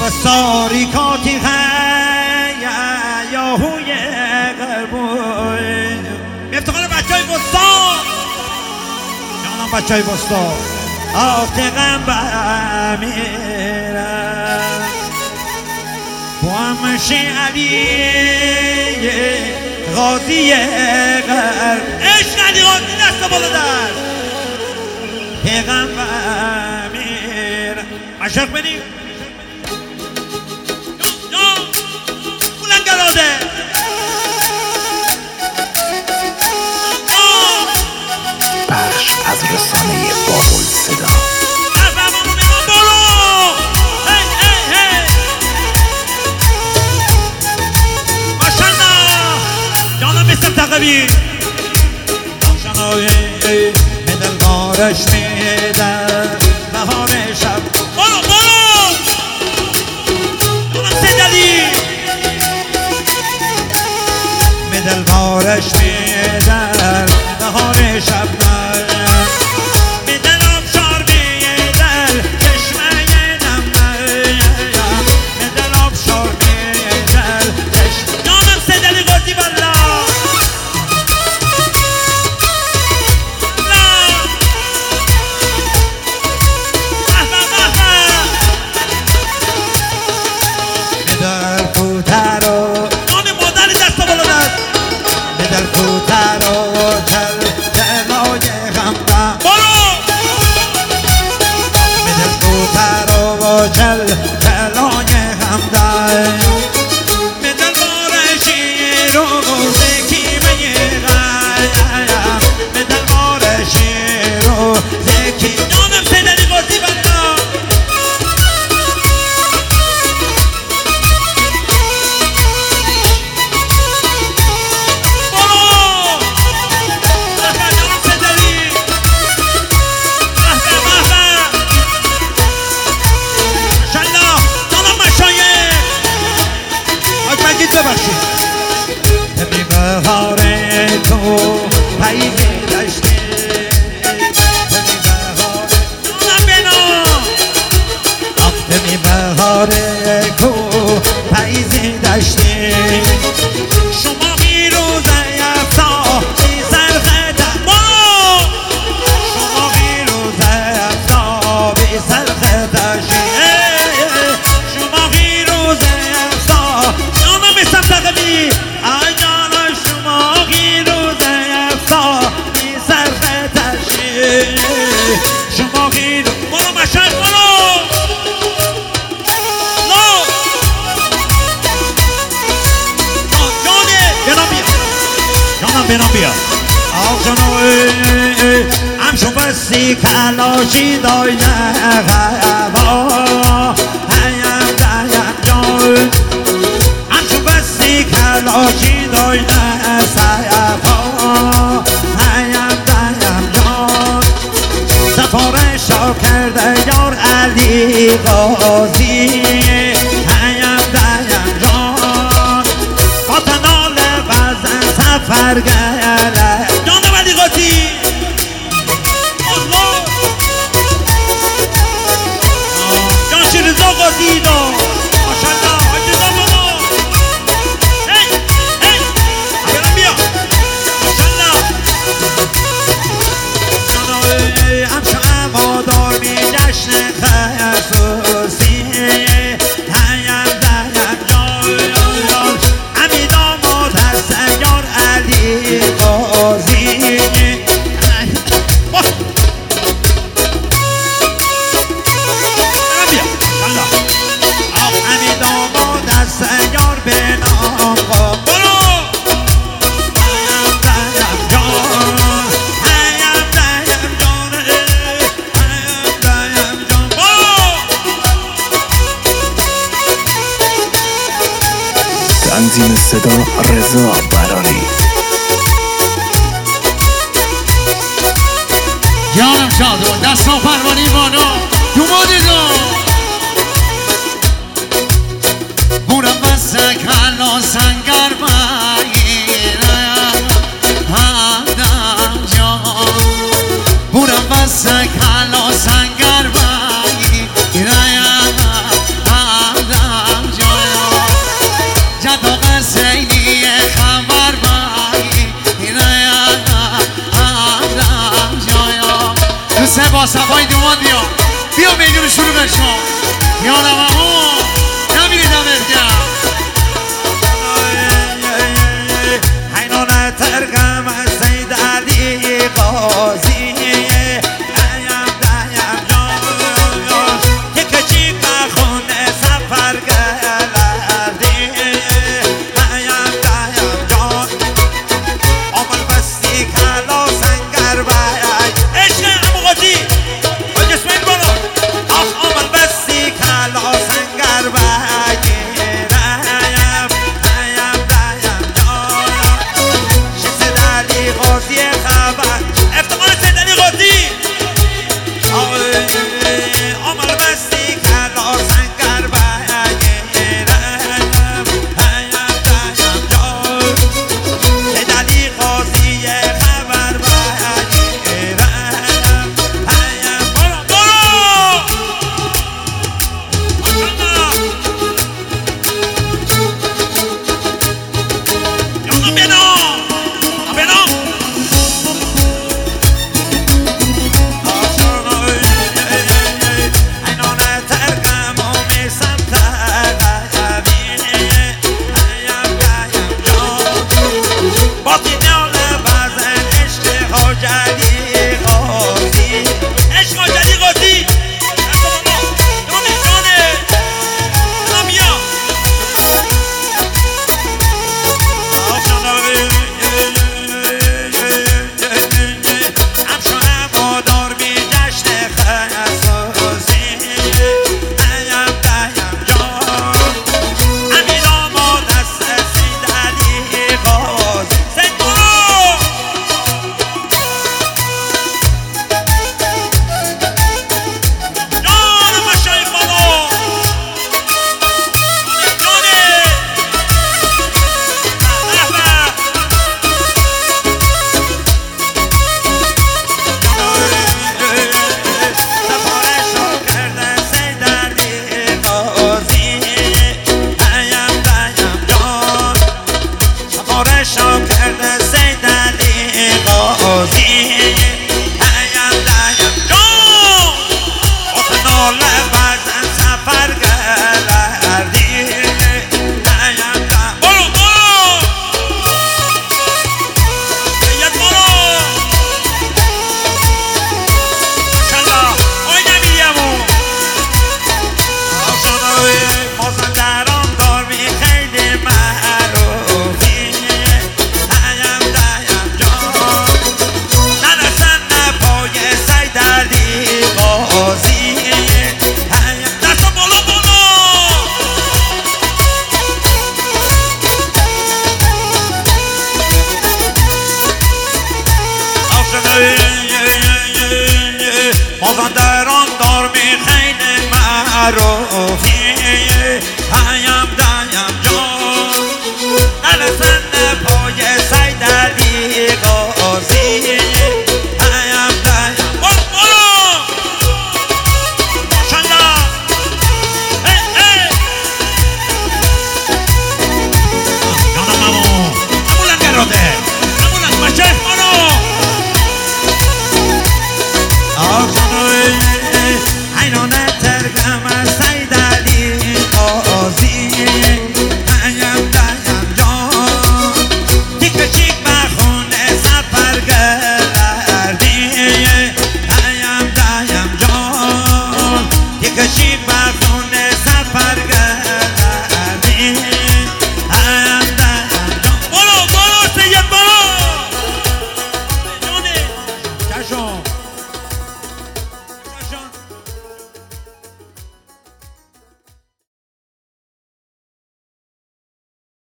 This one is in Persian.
بساری کاتی یا هوی قربوی افتخار بچه های بستان جانم بچه های بستان آفتقم بمیرم محمد علی غازی قلب عشق علی غازی دست بالا در پیغمبر میرم عشق بریم بلنگراده بخش از رسانه بابل صدا تقوی به دلوارش میدن بهار شب برو سدلی به دلوارش میدن بهار شب به دل آبشار میدن چشمه نم به دل آبشار میدن چشمه جانم سدلی گردی بالا کلاشی دای نغوا هیم دیم جان همچو بستی کلاشی دای نسفا هیم دیم جان سفارش را کرده یار علی غازی هیم دیم جان قاتنال وزن سفر گله جانم علی غازی دیدو ماشاءالله حاجی زمانو هی بیرم بیا ماشاءالله جانو همشو امادار می جشن خصوصی هیم دیم جان امید آماد هست یار علی غازی تنظیم صدا رضا براری جانم شادو دستا پروانی مانو دومانی دو بورم بسته کلا سنگر بگیرم همدم جان بورم بسته کلا سنگر بگیرم همدم با صفای دومان بیا میدون شروع بشم یارم همون نمیری دمرگم حینانه ترگم از سید علی قاضی مازندران دارمی خیلی معروفی هایم دایم جان نرسن پای سید علی قاضی